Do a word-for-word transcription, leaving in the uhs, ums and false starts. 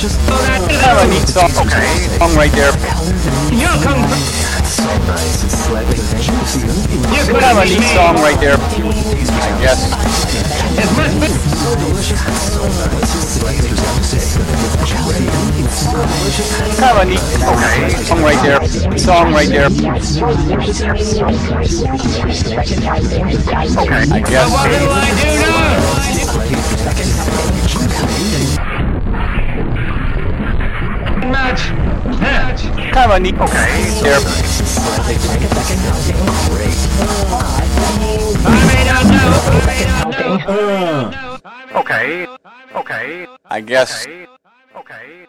Kind of a neat song. Okay. Song right there. You come. Kind of a neat song right there. I guess. Kind of a neat okay. song right there. Song right there. Okay. I guess. What do I do now? Match. Match. Kind of a neat okay. There. I may not know. I may not know. Okay. Okay. I guess. Okay.